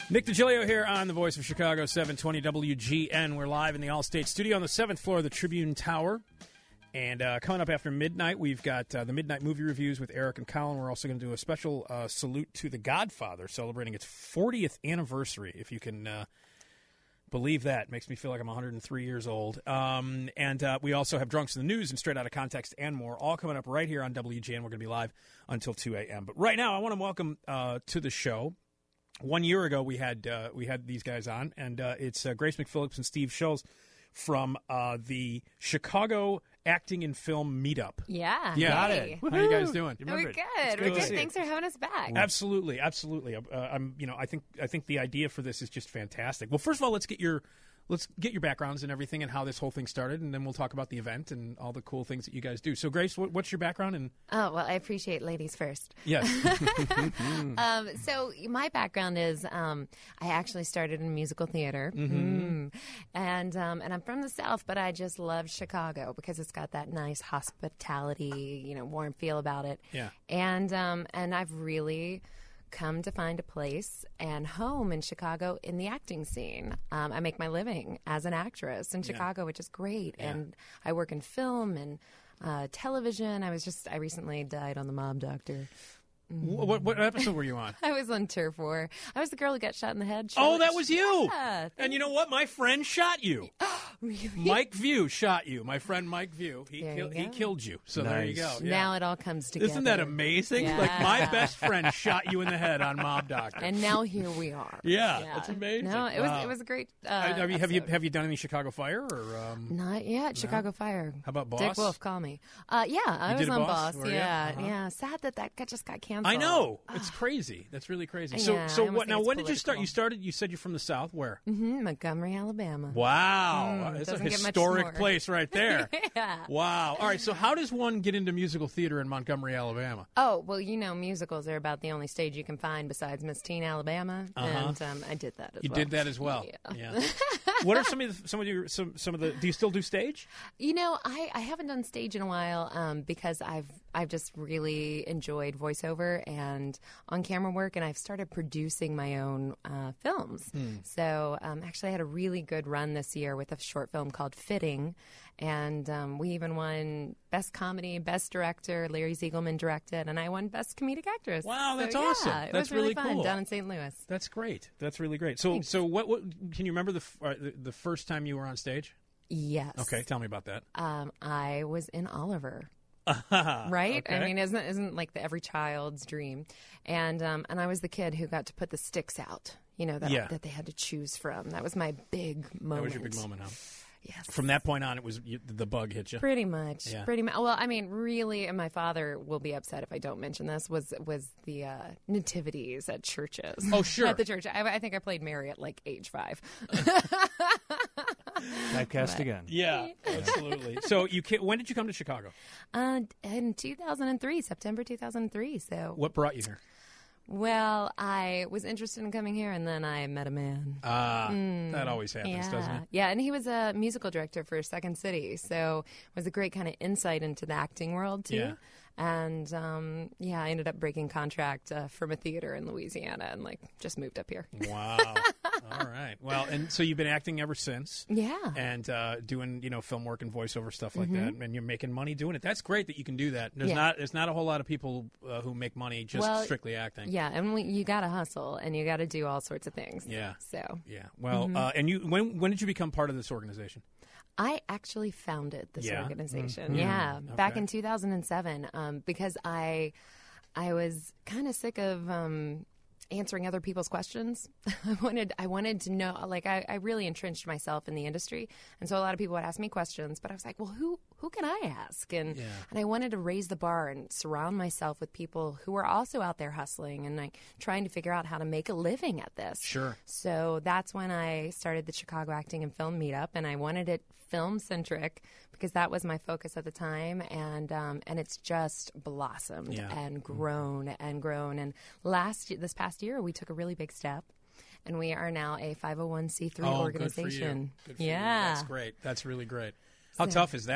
Nick DiGilio here on the Voice of Chicago, 720 WGN. We're live in the All-State Studio on the 7th floor of the Tribune Tower. And coming up after midnight, we've got the Midnight Movie Reviews with Eric and Colin. We're also going to do a special salute to The Godfather, celebrating its 40th anniversary, if you can believe that. Makes me feel like I'm 103 years old. And we also have Drunks in the News and Straight Outta Context and more, all coming up right here on WGN. We're going to be live until 2 a.m. But right now, I want to welcome to the show. 1 year ago, we had these guys on, and it's Grace McPhillips and Steve Schultz from the Chicago Acting and Film Meetup. Yeah. Got hey. it. How are you guys doing? We're good. We're good. Thanks for having us back. Absolutely. I think the idea for this is just fantastic. Well, first of all, let's get your backgrounds and everything and how this whole thing started, and then we'll talk about the event and all the cool things that you guys do. So, Grace, what's your background? Oh, well, I appreciate ladies first. Yes. So my background is I actually started in musical theater, and I'm from the South, but I just love Chicago because it's got that nice hospitality, warm feel about it. Yeah. And I've really come to find a place and home in Chicago in the acting scene. I make my living as an actress in Chicago, which is great. Yeah. And I work in film and television. I recently died on The Mob Doctor. What episode were you on? I was on Turf War. I was the girl who got shot in the head. Oh, that was you. Yeah, and you know what? My friend shot you. really? Mike View shot you. My friend Mike View. He killed you. So there you go. Yeah. Now it all comes together. Isn't that amazing? Yeah. Like my best friend shot you in the head on Mob Doctor. And now here we are. Yeah, that's amazing. No, it was a great. Have you done any Chicago Fire or? Not yet. No? Chicago Fire. How about Boss? Dick Wolf, call me. Yeah, I was on Boss. Yeah, yeah. Sad that just got canceled. I know. It's crazy. That's really crazy. Yeah, so what? Now, when political. did you start? You said you're from the South. Where? Montgomery, Alabama. Wow, it's a historic place right there. Yeah. Wow. All right. So how does one get into musical theater in Montgomery, Alabama? Oh well, musicals are about the only stage you can find besides Miss Teen Alabama, and I did that as well. You did that as well. Yeah. What are some of the? Do you still do stage? I haven't done stage in a while because I've just really enjoyed voiceover and on-camera work, and I've started producing my own films. So actually I had a really good run this year with a short film called Fitting, and we even won Best Comedy, Best Director. Larry Ziegelman directed, and I won Best Comedic Actress. Wow, that's so, awesome. Yeah, it That's was really cool. fun down in St. Louis. That's great. That's really great. So what can you remember the first time you were on stage? Yes. Okay, tell me about that. I was in Oliver. Okay. Right? I mean, isn't like every child's dream? And I was the kid who got to put the sticks out, that they had to choose from. That was my big moment. That was your big moment, huh? Yes. From that point on, it was the bug hit you. Pretty much. Yeah. Pretty much. Well, I mean, really, and my father will be upset if I don't mention this. Was the nativities at churches? Oh, sure. At the church, I think I played Mary at like age 5. Typecast again. Yeah, absolutely. So when did you come to Chicago? In 2003, September 2003. So What brought you here? Well, I was interested in coming here, and then I met a man. That always happens, doesn't it? Yeah, and he was a musical director for Second City, so it was a great kind of insight into the acting world, too. Yeah. And, I ended up breaking contract from a theater in Louisiana and, just moved up here. Wow. All right. Well, and so you've been acting ever since. Yeah. And doing, film work and voiceover stuff like that, and you're making money doing it. That's great that you can do that. There's not a whole lot of people who make money just strictly acting. Yeah, and you got to hustle, and you got to do all sorts of things. Yeah. So. Yeah. Well, and you when did you become part of this organization? I actually founded this organization. Okay. Back in 2007, because I was kind of sick of answering other people's questions. I wanted to know, I really entrenched myself in the industry, and so a lot of people would ask me questions, but I was like, well, who can I ask? And I wanted to raise the bar and surround myself with people who were also out there hustling and trying to figure out how to make a living at this. Sure. So that's when I started the Chicago Acting and Film Meetup, and I wanted it film-centric because that was my focus at the time, and it's just blossomed and grown and grown. And this past year, we took a really big step, and we are now a 501c3 organization. Good for you. That's great. That's really great. How tough is that?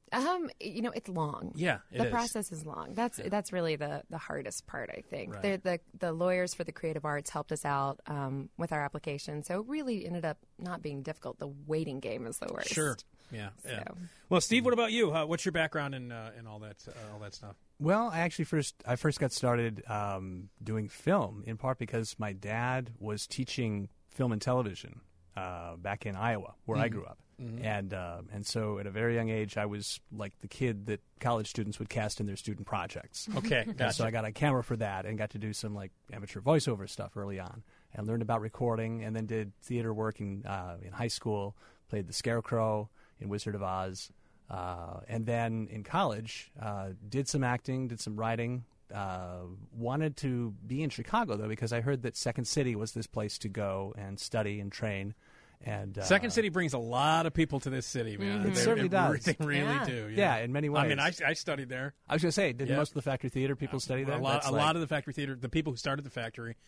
It's long. Yeah, the process is long. That's really the hardest part, I think. Right. The lawyers for the creative arts helped us out with our application, so it really ended up not being difficult. The waiting game is the worst. Sure. Yeah. So. Yeah. Well, Steve, what about you? What's your background in all that stuff? Well, I first got started doing film in part because my dad was teaching film and television back in Iowa, where I grew up. Mm-hmm. And so at a very young age, I was like the kid that college students would cast in their student projects. Okay, gotcha. So I got a camera for that and got to do some like amateur voiceover stuff early on, and learned about recording, and then did theater work in high school. Played the Scarecrow in Wizard of Oz, and then in college did some acting, did some writing. Wanted to be in Chicago though because I heard that Second City was this place to go and study and train. And Second City brings a lot of people to this city, man. It certainly does. They really do. Yeah, in many ways. I mean, I studied there. I was going to say, did most of the Factory Theater people study there? A lot of the Factory Theater, the people who started the Factory,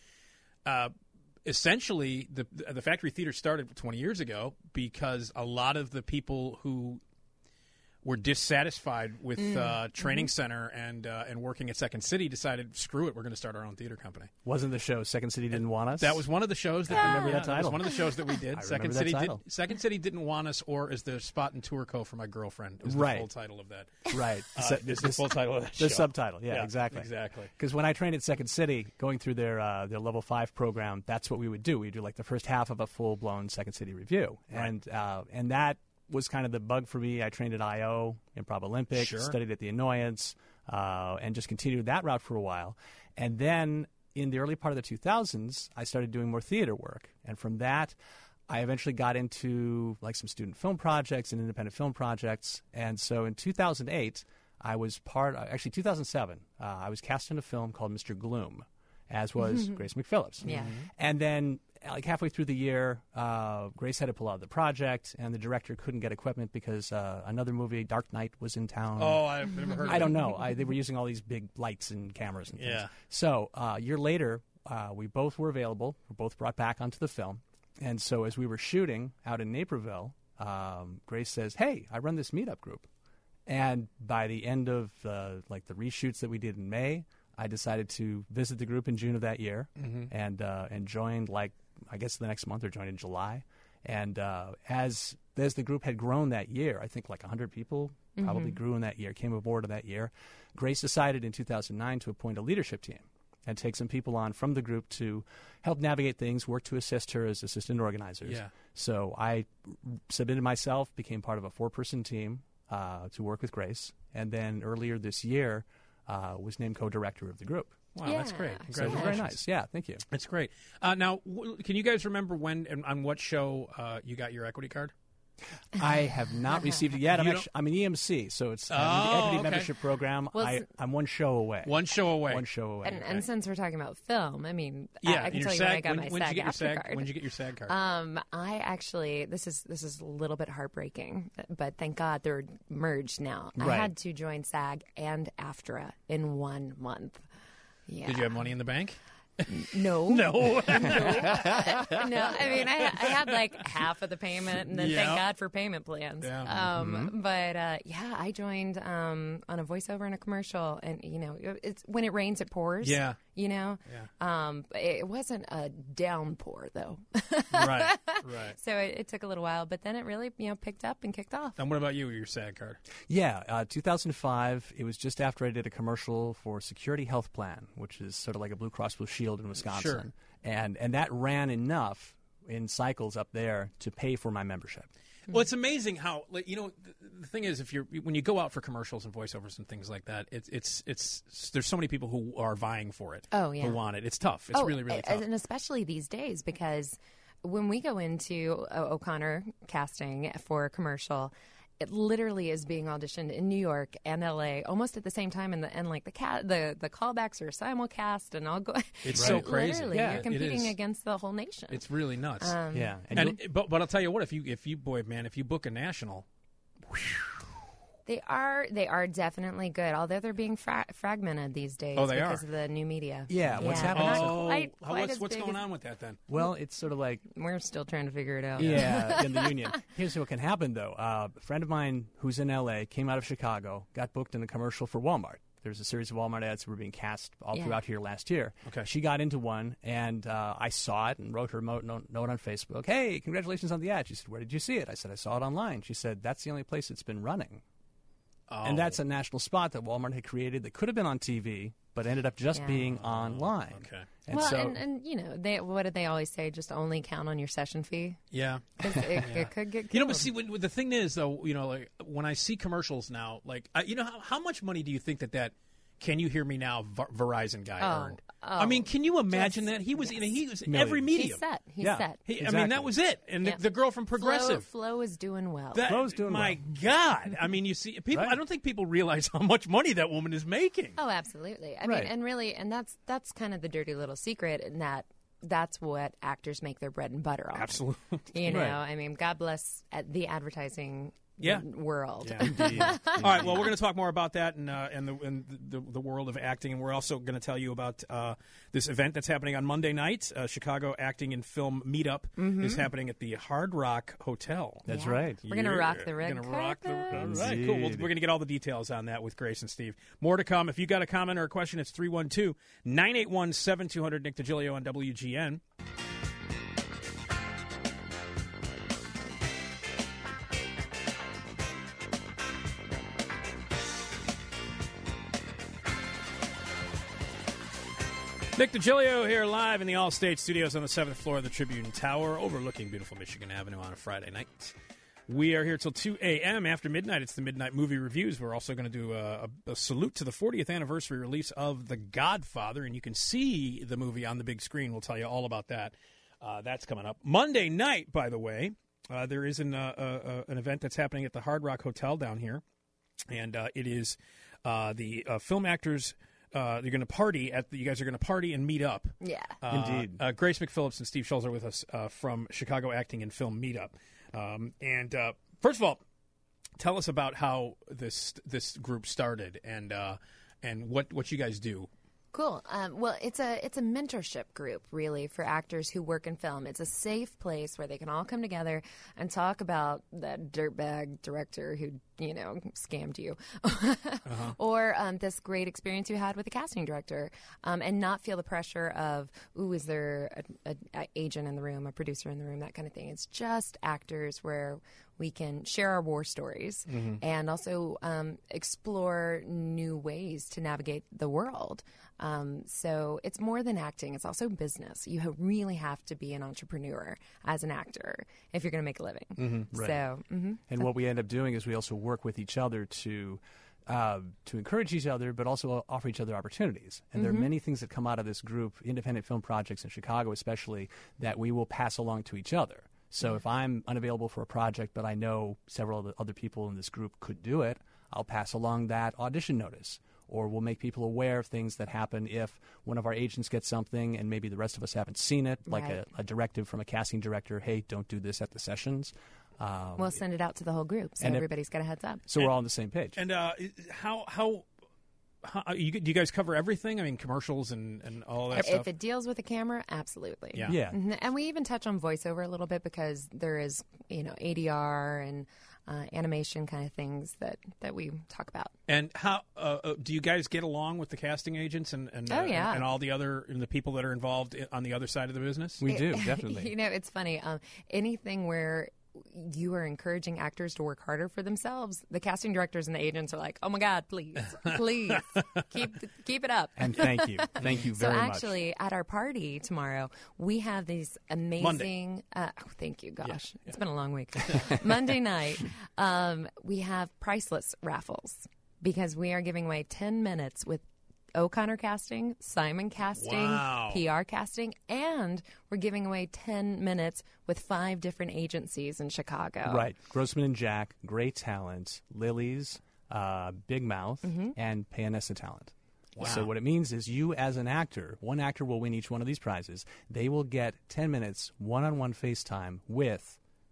essentially the Factory Theater started 20 years ago because a lot of the people who were dissatisfied with Training Center and working at Second City decided, screw it, we're going to start our own theater company. Wasn't the show Second City Didn't Want Us? That was one of the shows that remember that title. That was one of the shows that we did. I Second remember that title. Second City Didn't Want Us, or is the Spot and Tour Co. for My Girlfriend is the full title of that. Right. It's the full title of that show. The subtitle, yeah, exactly. Exactly. Because when I trained at Second City, going through their Level 5 program, that's what we would do. We'd do like the first half of a full-blown Second City review. Right. And that was kind of the bug for me. I trained at I.O., Improv Olympic, studied at the Annoyance, and just continued that route for a while. And then in the early part of the 2000s, I started doing more theater work. And from that, I eventually got into like some student film projects and independent film projects. And so in 2008, I was 2007, I was cast in a film called Mr. Gloom, as was Grace McPhillips. Yeah. And then like halfway through the year, Grace had to pull out of the project, and the director couldn't get equipment because another movie, Dark Knight, was in town. Oh, I've never heard of it. I don't know. They were using all these big lights and cameras and things. Yeah. So a year later, we both were available. We were both brought back onto the film. And so as we were shooting out in Naperville, Grace says, hey, I run this meetup group. And by the end of the reshoots that we did in May, I decided to visit the group in June of that year and joined I guess the next month, or joined in July. And as the group had grown that year, I think like 100 people probably grew in that year, came aboard in that year. Grace decided in 2009 to appoint a leadership team and take some people on from the group to help navigate things, work to assist her as assistant organizers. Yeah. So I submitted myself, became part of a 4-person team to work with Grace. And then earlier this year, was named co-director of the group. Wow, that's great. Congratulations. So very nice. Yeah, thank you. That's great. Now, can you guys remember when and on what show you got your equity card? I have not received it yet. I'm an EMC, so it's the equity membership program. Well, I'm one show away. One show away. And since we're talking about film, I mean, yeah, I can tell you when I got my SAG-AFTRA card. When did you get your SAG card? I actually, this is a little bit heartbreaking, but thank God they're merged now. Right. I had to join SAG and AFTRA in 1 month. Yeah. Did you have money in the bank? No. No. No. I mean, I had like half of the payment, and then thank God for payment plans. Yeah. But I joined on a voiceover in a commercial, and it's when it rains, it pours. Yeah. It wasn't a downpour though. Right. So it took a little while, but then it really picked up and kicked off. And what about you? Your SAG card? Yeah, 2005. It was just after I did a commercial for Security Health Plan, which is sort of like a Blue Cross Blue Shield in Wisconsin. Sure. And that ran enough in cycles up there to pay for my membership. Well, it's amazing how the thing is, when you go out for commercials and voiceovers and things like that, it's there's so many people who are vying for it. Oh yeah, who want it. It's tough. It's really tough, and especially these days because when we go into O'Connor casting for a commercial, it literally is being auditioned in New York and LA almost at the same time, and the callbacks are simulcast, and I'll go. It's so crazy. Literally, yeah, you're competing against the whole nation. It's really nuts. Yeah, but I'll tell you what, if you book a national, They are definitely good, although they're being fragmented these days because of the new media. Yeah, what's happening? What's going on with that then? Well, it's sort of like we're still trying to figure it out. Yeah, in the union. Here's what can happen, though. A friend of mine who's in L.A. came out of Chicago, got booked in a commercial for Walmart. There's a series of Walmart ads that were being cast all throughout here last year. Okay. She got into one, and I saw it and wrote her a note on Facebook. Hey, congratulations on the ad. She said, where did you see it? I said, I saw it online. She said, that's the only place it's been running. Oh. And that's a national spot that Walmart had created that could have been on TV, but ended up just being online. Okay. And and you know, what did they always say? Just only count on your session fee. Yeah. Because it could get killed. You know, but see, the thing is, though, you know, like when I see commercials now, like, you know, how much money do you think that Can You Hear Me Now Verizon guy earned? I mean, can you imagine that? He was he was in every medium. He's set. Exactly. I mean, that was it. And the girl from Progressive. Flo is doing well. Flo's doing my well. God. I mean, you see, people. Right. I don't think people realize how much money that woman is making. Oh, absolutely. I mean, and really, and that's kind of the dirty little secret in that's what actors make their bread and butter on. Absolutely. You know, I mean, God bless the advertising world. Yeah, indeed. All right. Well, we're going to talk more about that and the world of acting, and we're also going to tell you about this event that's happening on Monday night. Chicago Acting and Film Meetup is happening at the Hard Rock Hotel. That's right. We're going to rock the red carpet. All right, cool. We're going to get all the details on that with Grace and Steve. More to come. If you got a comment or a question, it's 312-981-7200. Nick DiGilio on WGN. Nick DiGilio here live in the All-State Studios on the 7th floor of the Tribune Tower, overlooking beautiful Michigan Avenue on a Friday night. We are here till 2 a.m. After midnight, it's the Midnight Movie Reviews. We're also going to do a salute to the 40th anniversary release of The Godfather, and you can see the movie on the big screen. We'll tell you all about that. That's coming up. Monday night, by the way, there is an event that's happening at the Hard Rock Hotel down here, and it is the film actors. You're going to party you guys are going to party and meet up. Yeah, indeed. Grace McPhillips and Steve Schulz are with us from Chicago Acting and Film Meetup. And first of all, tell us about how this group started and what you guys do. Cool. Well, it's a mentorship group, really, for actors who work in film. It's a safe place where they can all come together and talk about that dirtbag director who, you know, scammed you, or this great experience you had with a casting director, and not feel the pressure of, ooh, is there an agent in the room, a producer in the room, that kind of thing. It's just actors where we can share our war stories and also explore new ways to navigate the world. So it's more than acting. It's also business. You really have to be an entrepreneur as an actor if you're going to make a living. Right. So, and what we end up doing is we also work with each other to encourage each other, but also offer each other opportunities. And there are many things that come out of this group, independent film projects in Chicago especially, that we will pass along to each other. So if I'm unavailable for a project, but I know several of the other people in this group could do it, I'll pass along that audition notice. Or we'll make people aware of things that happen if one of our agents gets something and maybe the rest of us haven't seen it, like a directive from a casting director, hey, don't do this at the sessions. We'll send it out to the whole group so everybody's got a heads up. So we're all on the same page. And how do you guys cover everything? I mean, commercials and all that stuff? If it deals with the camera, absolutely. Yeah. And we even touch on voiceover a little bit because there is, you know, ADR and animation kind of things that we talk about. And how do you guys get along with the casting agents and all the people that are involved on the other side of the business? We do, definitely. You know, it's funny. Anything where you are encouraging actors to work harder for themselves, the casting directors and the agents are like, oh my God, please keep it up. And thank you very much. So actually at our party tomorrow, we have these amazing thank you, gosh, it's been a long week. Monday night, we have priceless raffles because we are giving away 10 minutes with O'Connor Casting, Simon Casting, PR Casting, and we're giving away 10 minutes with 5 different agencies in Chicago. Right. Grossman and Jack, Great Talent, Lily's, Big Mouth, and Payanessa Talent. Wow. So what it means is you as an actor, one actor will win each one of these prizes. They will get 10 minutes one-on-one FaceTime with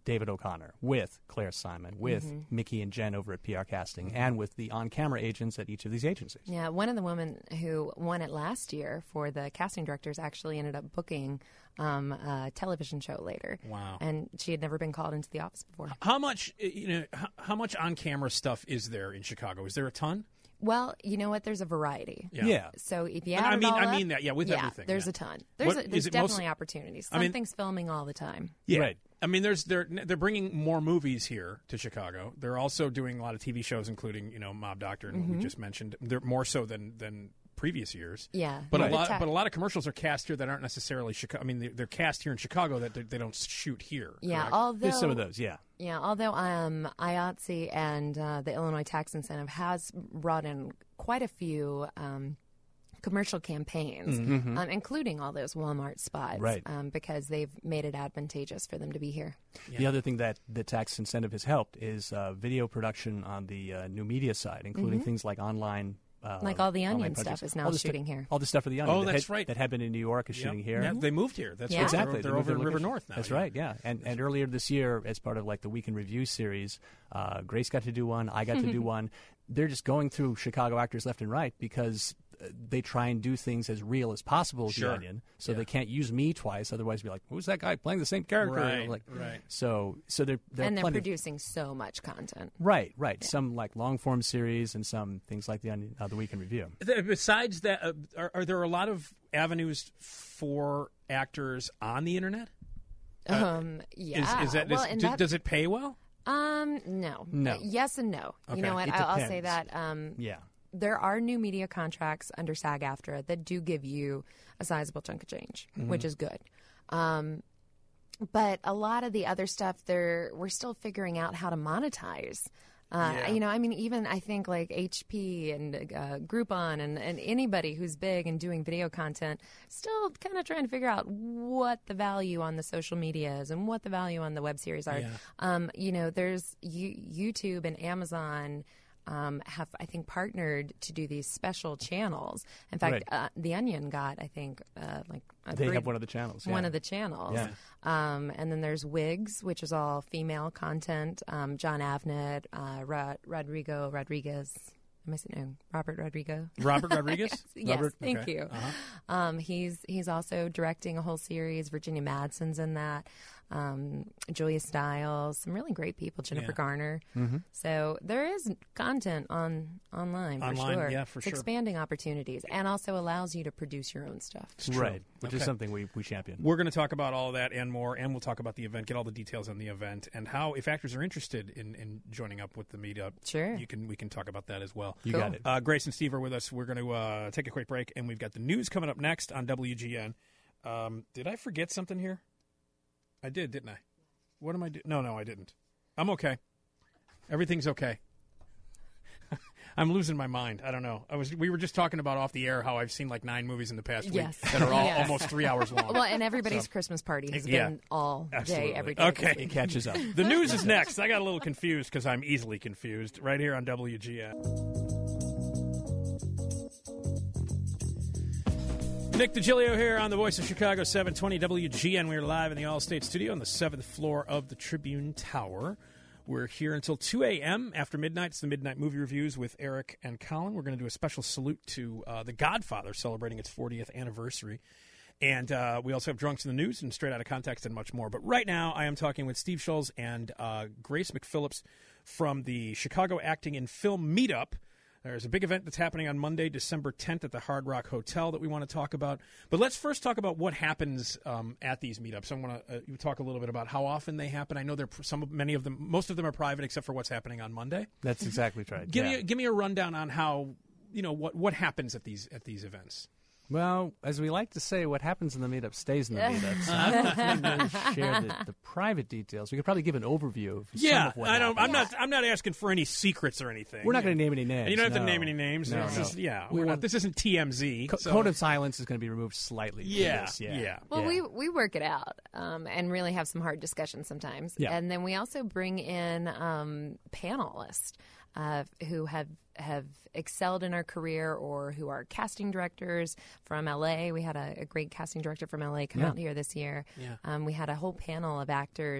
David O'Connor, with Claire Simon, with Mickey and Jen over at PR Casting, and with the on-camera agents at each of these agencies. Yeah, one of the women who won it last year for the casting directors actually ended up booking a television show later. Wow. And she had never been called into the office before. How much, how much on-camera stuff is there in Chicago? Is there a ton? Well, you know what? There's a variety. Yeah. So if you And add it all I mean up, that, yeah, with everything. there's yeah. a ton. What- There's is it definitely opportunities. Something's filming all the time. Yeah. Right. I mean, they're bringing more movies here to Chicago. They're also doing a lot of TV shows, including Mob Doctor, and what we just mentioned. They're more so than previous years. Yeah. But Right. a lot of commercials are cast here that aren't necessarily Chicago. I mean, they're cast here in Chicago that they don't shoot here. Yeah, correct? although There's some of those, yeah. Yeah, although IATSE and the Illinois Tax Incentive has brought in quite a few commercial campaigns, including all those Walmart spots, Right. because they've made it advantageous for them to be here. The other thing that the tax incentive has helped is video production on the new media side, including things like online. Like all the online Onion projects. stuff is now All the shooting here. All the stuff for the Onion. Oh, that's right. That had been in New York is shooting here. Yeah, they moved here. That's Yeah. right. Exactly. They're They moved over in their River location. North now. That's yeah. right, yeah. And earlier this year, as part of like the Week in Review series, Grace got to do one, I got to do one. They're just going through Chicago actors left and right because they try and do things as real as possible with Sure. the Onion. So Yeah. they can't use me twice, otherwise be like, who's that guy playing the same character? Right, Like, right. So they're And they're plenty of- producing so much content. Right. Some like long form series and some things like the Onion, the Week in Review. Besides that, are there a lot of avenues for actors on the internet? Yeah. Is that, well, and that, does it pay well? no. No. Yes and no. Okay. You know what? It I'll say depends. that. Yeah. There are new media contracts under SAG-AFTRA that do give you a sizable chunk of change, which is good. But a lot of the other stuff, we're still figuring out how to monetize. I mean, even I think like HP and Groupon and anybody who's big and doing video content, still kind of trying to figure out what the value on the social media is and what the value on the web series are. Yeah. There's YouTube and Amazon have, I think, partnered to do these special channels. In fact, The Onion got, I think, They have one of the channels. one yeah. of the channels. Yeah. And then there's Wigs, which is all female content. John Avnet, Rodriguez. Am I saying no? Robert Rodrigo? Robert Rodriguez? Yes, Robert? thank Okay. you. Uh-huh. He's also directing a whole series. Virginia Madsen's in that. Julia Stiles, some really great people. Jennifer Yeah. Garner. So there is content online for Online, sure. yeah, for it's sure. expanding opportunities and also allows you to produce your own stuff. It's true. Right, which is Okay. something we champion. We're going to talk about all of that and more, and we'll talk about the event, get all the details on the event, and how, if actors are interested in joining up with the meetup, Sure. we can talk about that as well. You Cool. got it. Grace and Steve are with us. We're going to take a quick break, and we've got the news coming up next on WGN. Did I forget something here? I did, didn't I? What am I doing? No, I didn't. I'm okay. Everything's okay. I'm losing my mind. I don't know. We were just talking about off the air how I've seen like 9 movies in the past week Yes. that are all Yes. almost 3 hours long. Well, and everybody's Christmas party has Yeah. been all Absolutely. day, every day. Okay. this It week. catches up. The news is next. I got a little confused because I'm easily confused right here on WGN. Nick DiGilio here on the Voice of Chicago 720 WGN. We're live in the All-State Studio on the 7th floor of the Tribune Tower. We're here until 2 a.m. after midnight. It's the Midnight Movie Reviews with Eric and Colin. We're going to do a special salute to The Godfather celebrating its 40th anniversary. And we also have Drunks in the News and Straight Out of Context and much more. But right now I am talking with Steve Schulz and Grace McPhillips from the Chicago Acting and Film Meetup. There's a big event that's happening on Monday, December 10th at the Hard Rock Hotel that we want to talk about. But let's first talk about what happens at these meetups. I want to talk a little bit about how often they happen. I know many of them, most of them are private except for what's happening on Monday. That's exactly right. Give me a rundown on how, what happens at these events. Well, as we like to say, what happens in the meetup stays in the meetups. I don't know if we can really share the private details. We could probably give an overview of some of what happens. I'm not asking for any secrets or anything. We're not going to name any names. You don't have to no. name any names. No, It's no. just- yeah, We we're not, won't- this isn't TMZ. so- Code of silence is going to be removed slightly. for Yeah, this, yeah. Well, we work it out and really have some hard discussions sometimes. Yeah. And then we also bring in panelists who have excelled in our career or who are casting directors from LA. We had a great casting director from LA come out here this year. Yeah. We had a whole panel of actors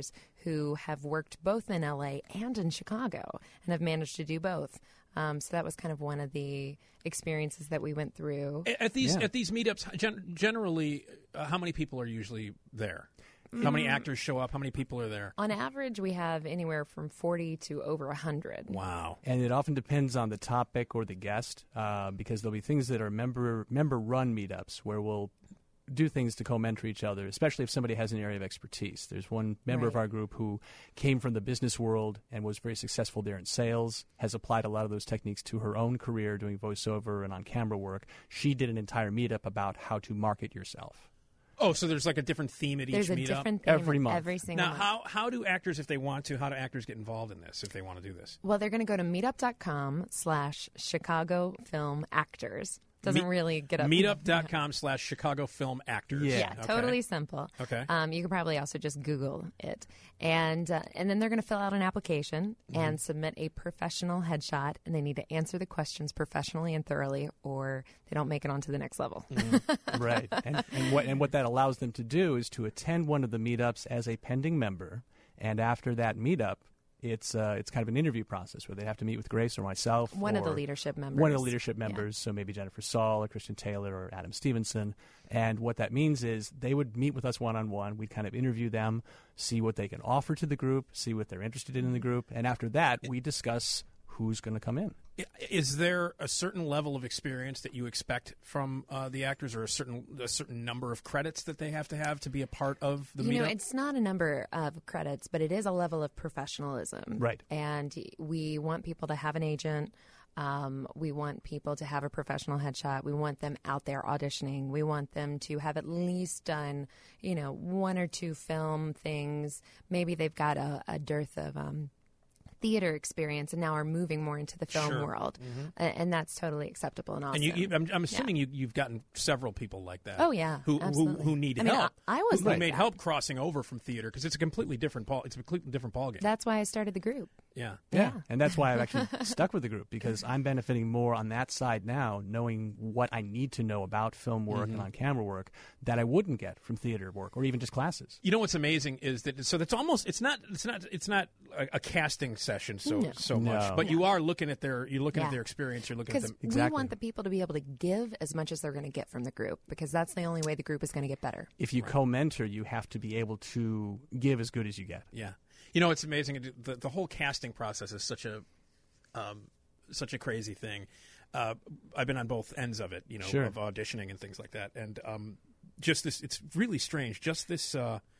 who have worked both in LA and in Chicago and have managed to do both. So that was kind of one of the experiences that we went through. At these meetups, generally, how many people are usually there? How many actors show up? How many people are there? On average, we have anywhere from 40 to over 100. Wow. And it often depends on the topic or the guest, because there'll be things that are member-run meetups where we'll do things to co-mentor each other, especially if somebody has an area of expertise. There's one member of our group who came from the business world and was very successful there in sales, has applied a lot of those techniques to her own career doing voiceover and on-camera work. She did an entire meetup about how to market yourself. Oh, so there's like a different theme at There's each a meetup? different theme Every month. every single Now, month. how do actors, if they want to, how do actors get involved in this if they want to do this? Well, they're going to go to meetup.com/Chicago Film Actors. Doesn't really get up. Meetup.com/Chicago Film Actors. Yeah, Okay. totally simple. Okay. You can probably also just Google it, and then they're going to fill out an application and submit a professional headshot, and they need to answer the questions professionally and thoroughly, or they don't make it onto the next level. Right. And what that allows them to do is to attend one of the meetups as a pending member, and after that meetup, it's kind of an interview process where they have to meet with Grace or myself. One of the or leadership members. One of the leadership members, so maybe Jennifer Saul or Christian Taylor or Adam Stevenson. And what that means is they would meet with us one-on-one. We'd kind of interview them, see what they can offer to the group, see what they're interested in the group. And after that, we discuss who's going to come in. Is there a certain level of experience that you expect from the actors, or a certain number of credits that they have to be a part of the meetup? You know, it's not a number of credits, but it is a level of professionalism. Right. And we want people to have an agent. We want people to have a professional headshot. We want them out there auditioning. We want them to have at least done, one or two film things. Maybe they've got a dearth of theater experience and now are moving more into the film world. And that's totally acceptable and awesome. And I'm assuming you've gotten several people like that. Oh, yeah, absolutely. Who need I mean, help. I was who like made that. help crossing over from theater, because it's a completely different ball game. That's why I started the group. Yeah. Yeah, and that's why I've actually stuck with the group, because I'm benefiting more on that side now, knowing what I need to know about film work and on-camera work that I wouldn't get from theater work or even just classes. You know what's amazing is that that's almost it's not a casting session so much, but you are looking at their at their experience. You're looking at them we want the people to be able to give as much as they're going to get from the group, because that's the only way the group is going to get better. If you co-mentor, you have to be able to give as good as you get. Yeah. You know, it's amazing. The whole casting process is such a crazy thing. I've been on both ends of it, Sure. of auditioning and things like that. And just this, it's really strange. Just this,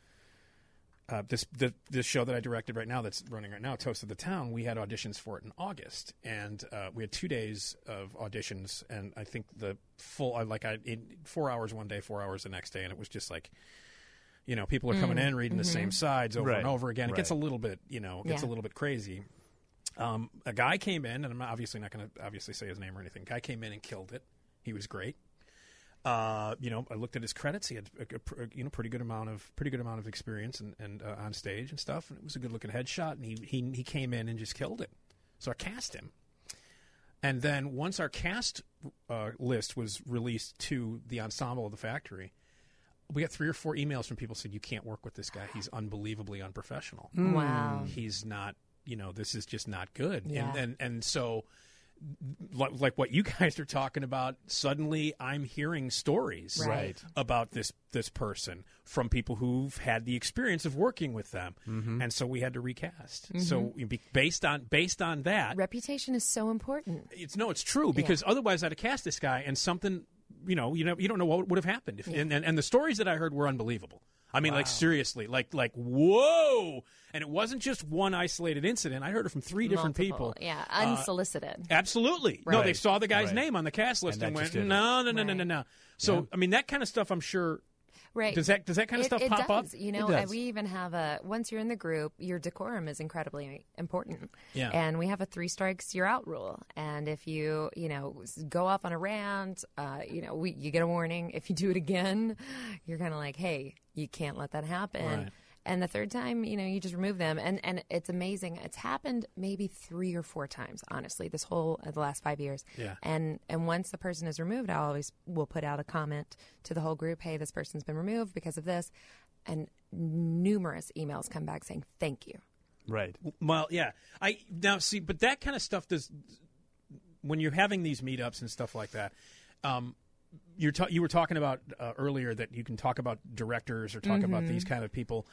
this show that I directed right now, that's running right now, Toast of the Town, we had auditions for it in August. And we had 2 days of auditions. And I think the full, 4 hours one day, 4 hours the next day. And it was just like, people are coming in, reading the same sides over and over again. It gets a little bit, a little bit crazy. A guy came in, and I'm obviously not going to say his name or anything. Guy came in and killed it. He was great. I looked at his credits. He had a pretty good amount of experience and on stage and stuff. And it was a good looking headshot. And he came in and just killed it. So I cast him. And then once our cast list was released to the ensemble of the factory, we got 3 or 4 emails from people said, "You can't work with this guy. He's unbelievably unprofessional. Wow. He's not. This is just not good." Yeah. And so, like what you guys are talking about, suddenly I'm hearing stories Right. about this person from people who've had the experience of working with them, and so we had to recast. So based on that, Reputation is so important. it's true, because otherwise I'd have cast this guy and something. You don't know what would have happened. And the stories that I heard were unbelievable. I mean, like, seriously, like, whoa. And it wasn't just one isolated incident. I heard it from 3 different Multiple. people. Yeah, unsolicited. Absolutely. No, they Right. saw the guy's Right. name on the cast list And and that went, just did it. no. So, I mean, that kind of stuff, I'm sure. Right. Does that kind of stuff it pop does. up? You know, It does. we even have once you're in the group, your decorum is incredibly important. Yeah. And we have a 3 strikes, you're out rule. And if you, go off on a rant, you get a warning. If you do it again, you're kind of like, hey, you can't let that happen. Right. And the third time, you just remove them. And it's amazing. It's happened maybe 3 or 4 times, honestly, the last 5 years. Yeah. And once the person is removed, will put out a comment to the whole group, hey, this person's been removed because of this. and numerous emails come back saying thank you. Right. Well, yeah. Now see, but that kind of stuff does when you're having these meetups and stuff like that. You were talking about earlier that you can talk about directors or talk about these kind of people.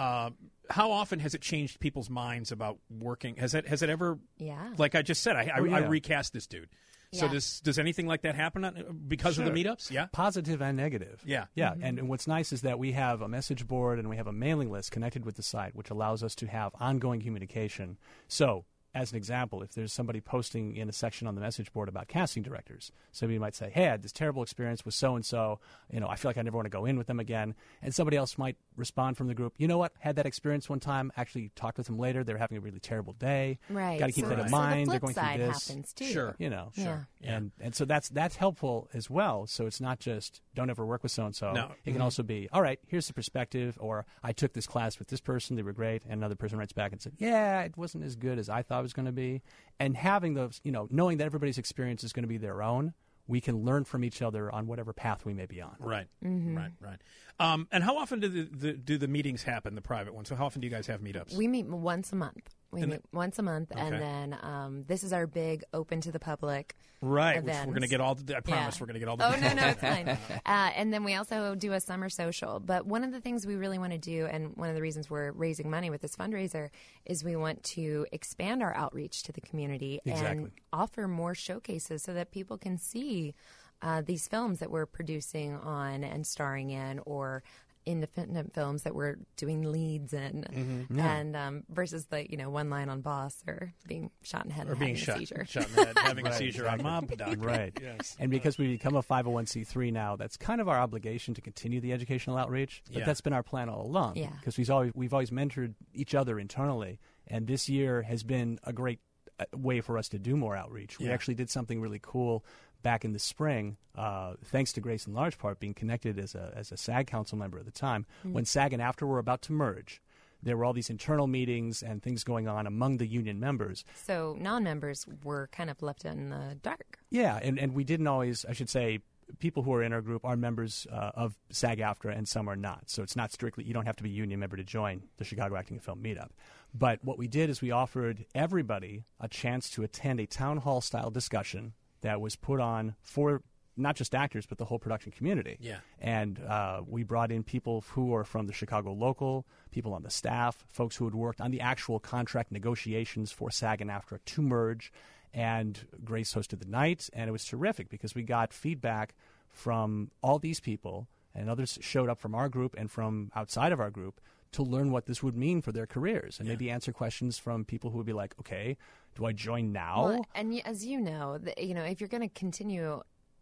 How often has it changed people's minds about working? Has it ever? Yeah. Like I just said, I recast this dude. So Yeah. does anything like that happen because of the meetups? Yeah. Positive and negative. Yeah. Yeah. And what's nice is that we have a message board and we have a mailing list connected with the site, which allows us to have ongoing communication. So, as an example, if there's somebody posting in a section on the message board about casting directors, somebody might say, hey, I had this terrible experience with so-and-so. I feel like I never want to go in with them again. And somebody else might respond from the group, you know what, had that experience one time, actually talked with them later. They're having a really terrible day. Right. Got to keep that in So mind. the They're flip going side through this. happens too. Sure. Sure. Yeah. And so that's helpful as well. So it's not just don't ever work with so-and-so. No. It can also be, all right, here's the perspective, or I took this class with this person, they were great, and another person writes back and said, yeah, it wasn't as good as I thought it was going to be. And having those, knowing that everybody's experience is going to be their own, we can learn from each other on whatever path we may be on. Right. Right. And how often do the meetings happen, the private ones? So how often do you guys have meetups? We meet once a month. We meet once a month, Okay. and then this is our big open to the public Right, which events. we're going to get all. I promise Yeah. we're going to get all the. Oh, no, it's fine. And then we also do a summer social. But one of the things we really want to do, and one of the reasons we're raising money with this fundraiser, is we want to expand our outreach to the community Exactly. and offer more showcases so that people can see these films that we're producing on and starring in, or independent films that we're doing leads in, and versus the one line on Boss or being shot in the head Or and being having a seizure. shot in the head, having a Right, seizure on mob document. Right. Yes. And because we become a 501c3 now, that's kind of our obligation to continue the educational outreach. But Yeah. that's been our plan all along. Yeah. Because we've always mentored each other internally. And this year has been a great way for us to do more outreach. We Yeah. actually did something really cool back in the spring, thanks to Grace in large part being connected as a SAG council member at the time. When SAG and AFTRA were about to merge, there were all these internal meetings and things going on among the union members. So non-members were kind of left in the dark. Yeah, and we didn't always, I should say, people who are in our group are members of SAG-AFTRA and some are not. So it's not strictly, you don't have to be a union member to join the Chicago Acting and Film Meetup. But what we did is we offered everybody a chance to attend a town hall style discussion that was put on for not just actors, but the whole production community. Yeah. And we brought in people who are from the Chicago local, people on the staff, folks who had worked on the actual contract negotiations for SAG and AFTRA to merge. And Grace hosted the night, and it was terrific because we got feedback from all these people, and others showed up from our group and from outside of our group to learn what this would mean for their careers, and maybe answer questions from people who would be like, okay, do I join now? Well, and as you know, if you're going to continue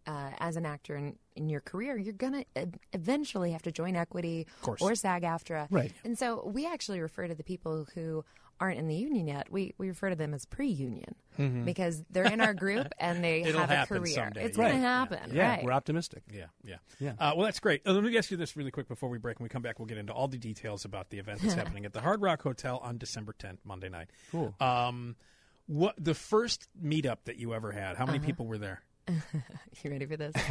as an actor in your career, you're going to eventually have to join Equity or SAG-AFTRA. Right. And so we actually refer to the people who aren't in the union yet, we refer to them as pre-union because they're in our group and they It'll have a happen career. someday. It's Yeah. going to happen. Yeah, right. we're optimistic. Yeah. Yeah. Well, that's great. Let me ask you this really quick before we break. When we come back, we'll get into all the details about the event that's happening at the Hard Rock Hotel on December 10th, Monday night. Cool. What the first meetup that you ever had? How many people were there? You ready for this?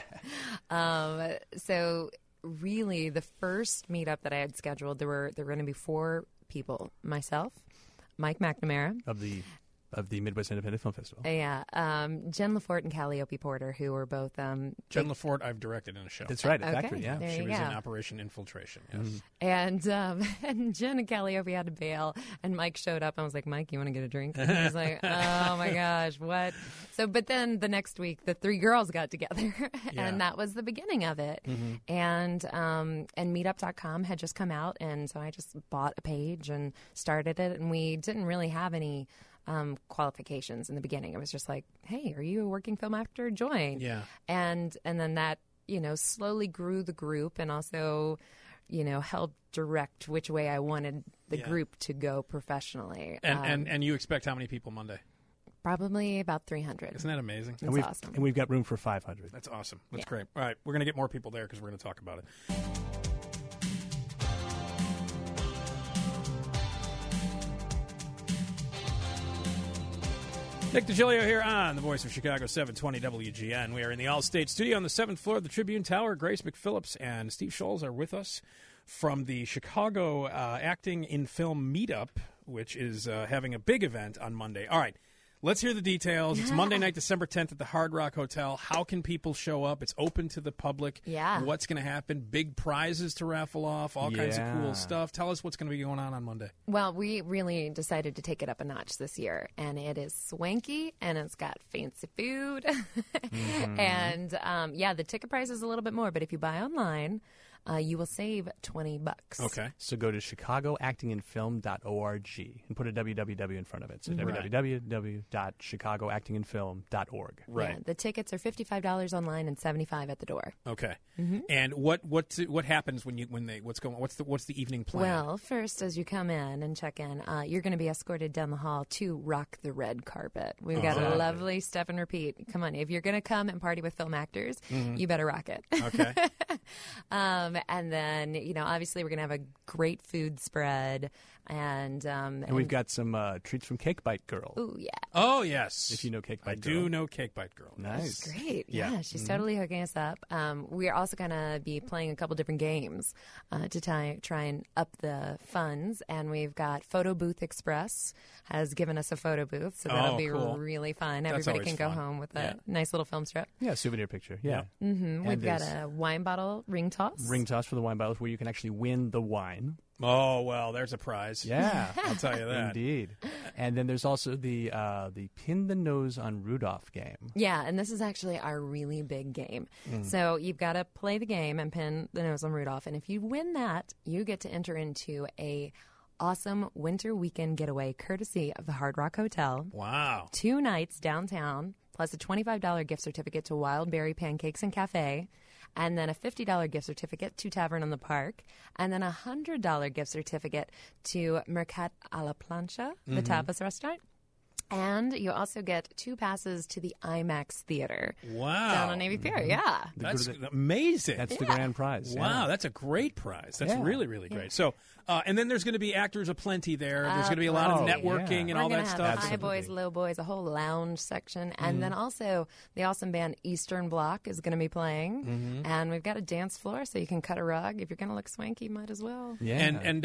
So really, the first meetup that I had scheduled, there were going to be 4 people: myself, Mike McNamara, Of the Midwest Independent Film Festival. Jen Lafort and Calliope Porter, who were both Jen Lafort, I've directed in a show. That's right, at Okay. Factory, yeah. There She you was go. in Operation Infiltration. Yes. And Jen and Calliope had to bail, and Mike showed up. I was like, Mike, you want to get a drink? And he was like, oh my gosh, what? So, but then the next week, the 3 girls got together, Yeah. and that was the beginning of it. And Meetup.com had just come out, and so I just bought a page and started it, and we didn't really have any qualifications in the beginning. It was just like, hey, are you a working film actor? Join. Yeah. And then that, slowly grew the group and also, helped direct which way I wanted the group to go professionally. And you expect how many people Monday? Probably about 300. Isn't that amazing? That's awesome. And we've got room for 500. That's awesome. That's Yeah. great. All right, we're going to get more people there because we're going to talk about it. Nick DiGilio here on the Voice of Chicago 720 WGN. We are in the All-State Studio on the 7th floor of the Tribune Tower. Grace McPhillips and Steve Scholes are with us from the Chicago Acting in Film Meetup, which is having a big event on Monday. All right. Let's hear the details. It's Monday night, December 10th at the Hard Rock Hotel. How can people show up? It's open to the public. Yeah. What's going to happen? Big prizes to raffle off, all kinds of cool stuff. Tell us what's going to be going on Monday. Well, we really decided to take it up a notch this year, and it is swanky, and it's got fancy food. And, the ticket price is a little bit more, but if you buy online, you will save $20. Okay. So go to chicagoactinginfilm.org and put a www in front of it. So www.chicagoactinginfilm.org. Right. Yeah, the tickets are $55 online and $75 at the door. Okay. And what happens what's the evening plan? Well, first, as you come in and check in, you're going to be escorted down the hall to rock the red carpet. We've got a lovely step and repeat. Come on, if you're going to come and party with film actors, you better rock it. Okay. And then, obviously we're going to have a great food spread. And we've got some treats from Cake Bite Girl. Ooh, yeah. Oh, yes. If you know Cake Bite I Girl. do know Cake Bite Girl. Nice. Great. Yeah. Yeah, she's totally hooking us up. We're also going to be playing a couple different games to try and up the funds. And we've got Photo Booth Express has given us a photo booth, so that'll be cool. really fun. That's Everybody always can go fun. home with a nice little film strip. Yeah, souvenir picture. Yeah. We've got a wine bottle ring toss. Ring toss for the wine bottles where you can actually win the wine. Oh, well, there's a prize. Yeah. I'll tell you that. Indeed. And then there's also the Pin the Nose on Rudolph game. Yeah, and this is actually our really big game. So you've got to play the game and pin the nose on Rudolph. And if you win that, you get to enter into a awesome winter weekend getaway courtesy of the Hard Rock Hotel. Wow. 2 nights downtown, plus a $25 gift certificate to Wild Berry Pancakes and Cafe, and then a $50 gift certificate to Tavern on the Park, and then a $100 gift certificate to Mercat a la Plancha, the tapas restaurant. And you also get 2 passes to the IMAX Theater. Wow. Down on Navy Pier, yeah. That's amazing. That's the grand prize. Wow, Yeah. that's a great prize. That's Yeah. really, really great. So, and then there's going to be actors aplenty there. There's going to be a lot of plenty. networking and We're all gonna that have stuff. high boys, low boys, a whole lounge section. And then also the awesome band Eastern Bloc is going to be playing. And we've got a dance floor so you can cut a rug. If you're going to look swanky, might as well. Yeah. And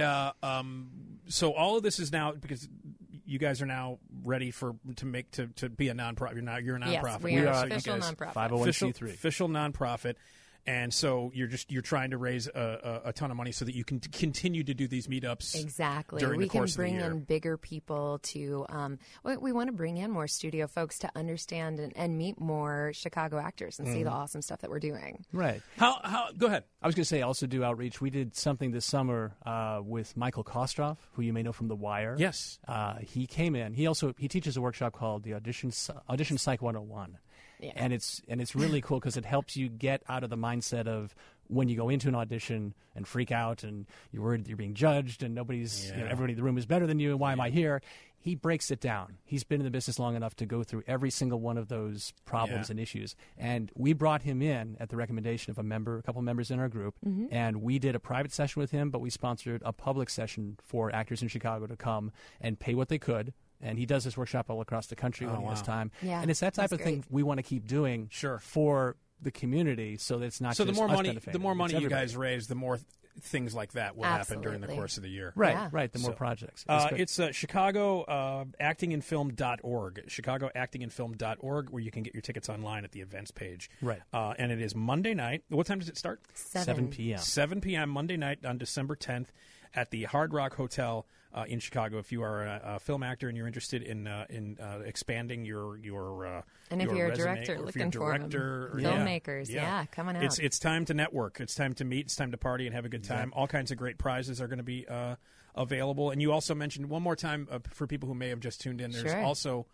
so all of this is now because you guys are now ready to be a nonprofit. You're a nonprofit. Yes, we are So you official guys- nonprofit. 501c3. official nonprofit. And so you're trying to raise a ton of money so that you can continue to do these meetups. Exactly. During We the can course of the bring year. in bigger people to. We want to bring in more studio folks to understand and meet more Chicago actors and see the awesome stuff that we're doing. Right. How? Go ahead. I was going to say also do outreach. We did something this summer with Michael Kostroff, who you may know from The Wire. Yes. He came in. He teaches a workshop called the Audition Psych 101. Yeah. And it's really cool because it helps you get out of the mindset of when you go into an audition and freak out and you're worried you're being judged and everybody in the room is better than you and why am I here? He breaks it down. He's been in the business long enough to go through every single one of those problems and issues. And we brought him in at the recommendation of a couple members in our group, and we did a private session with him, but we sponsored a public session for actors in Chicago to come and pay what they could. And he does this workshop all across the country when he has time. Yeah, and it's that type that's of thing great. we want to keep doing for the community so that it's not So just the more us money, benefiting. the more It's money you everybody. guys raise, the more things like that will happen during the Absolutely. course of the year. Right, Yeah. right. The more So, projects. It's Chicago actinginfilm.org, chicagoactinginfilm.org, where you can get your tickets online at the events page. Right. And it is Monday night. What time does it start? 7 p.m. 7 p.m. Monday night on December 10th at the Hard Rock Hotel in Chicago. If you are a film actor and you're interested in expanding your And if your you're a resume, director, or if looking you're a for 'em. director, or- Filmmakers, yeah, coming out. It's time to network. It's time to meet. It's time to party and have a good time. All kinds of great prizes are going to be available. And you also mentioned one more time for people who may have just tuned in. There's Sure. also.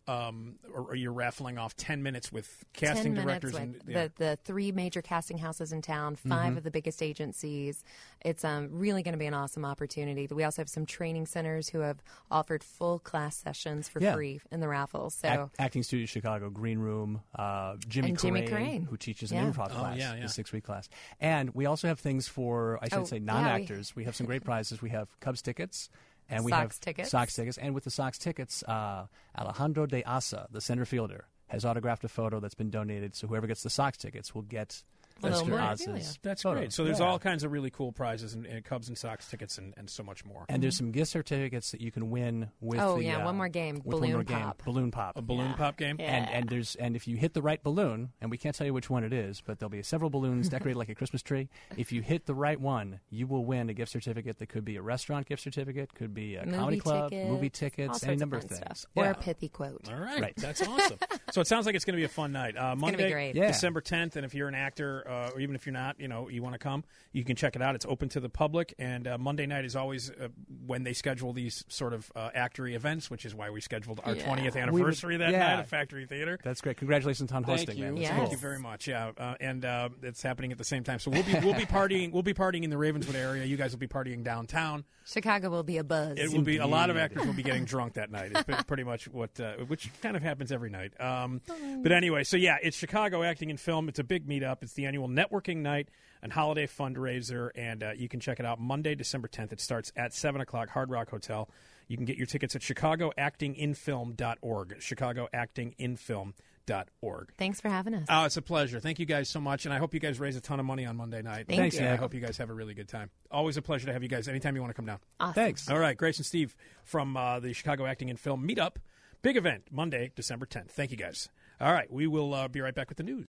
Or you're raffling off 10 minutes with casting 10 directors minutes and with the 3 major casting houses in town, 5 of the biggest agencies. It's really going to be an awesome opportunity. We also have some training centers who have offered full class sessions for free in the raffle. So Acting Studio Chicago, Green Room, Jimmy And Jimmy Crane. who teaches Yeah. an improv class, yeah. the 6-week class. And we also have things for, I should say, non-actors. We have some great prizes. We have Cubs tickets. And we Sox have tickets. Sox tickets. And with the Sox tickets, Alejandro de Asa, the center fielder, has autographed a photo that's been donated. So whoever gets the Sox tickets will get A little more Oz's regalia. That's photo. great. So there's Yeah. all kinds of really cool prizes and Cubs and Sox tickets and so much more. And there's some gift certificates that you can win with Oh, the, yeah, one more game, with one Balloon more game, Pop. Balloon Pop. A balloon pop game? Yeah. And if you hit the right balloon, and we can't tell you which one it is, but there'll be several balloons decorated like a Christmas tree. If you hit the right one, you will win a gift certificate that could be a restaurant gift certificate, could be a comedy club, movie all tickets, sorts any number of fun things. stuff. Or Yeah. a pithy quote. All right. Right. That's awesome. So it sounds like it's going to be a fun night. Monday, be great. Yeah. December 10th, and if you're an actor, or even if you're not, you want to come, you can check it out. It's open to the public, and Monday night is always when they schedule these sort of actory events, which is why we scheduled our 20th anniversary that night at Factory Theater. That's great. Congratulations on hosting, Thank you. man. Yes. Thank you very much. Yeah, and it's happening at the same time. So we'll be partying. We'll be partying in the Ravenswood area. You guys will be partying downtown. Chicago will be a buzz. It will be a lot of actors will be getting drunk that night. It's pretty much which kind of happens every night. But anyway, so yeah, it's Chicago Acting in Film. It's a big meetup. It's the annual networking night and holiday fundraiser, and you can check it out Monday, December 10th. It starts at 7:00, Hard Rock Hotel. You can get your tickets at chicagoactinginfilm.org. chicagoactinginfilm.org. Thanks for having us. Oh, it's a pleasure. Thank you guys so much, and I hope you guys raise a ton of money on Monday night. Thank you. And I hope you guys have a really good time. Always a pleasure to have you guys anytime you want to come down. Awesome. Thanks. All right, Grace and Steve from the Chicago Acting in Film Meetup. Big event, Monday, December 10th. Thank you, guys. All right, we will be right back with the news.